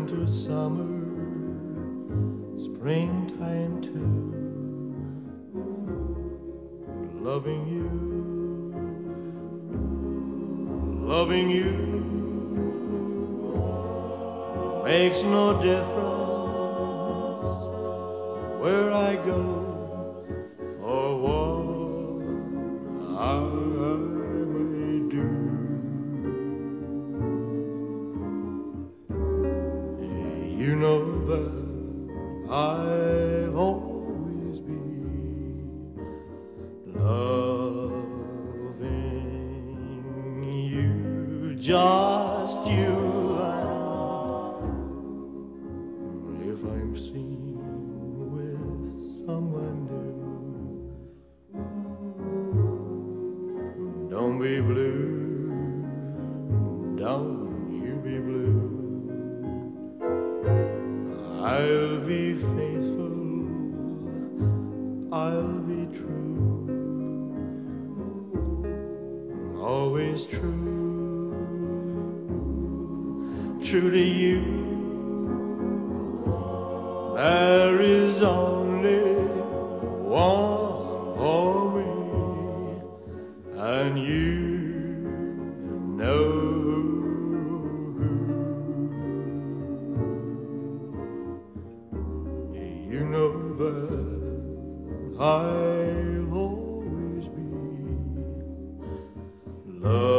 winter, summer, springtime too. Loving you makes no difference where I go or what I may do. You know that I've always been loving you, just you. And if I'm seen with someone new, don't be blue, don't you be blue. I'll be faithful, I'll be true, always true, true to you. There is only one for me, and you know. You know that I'll always be loved.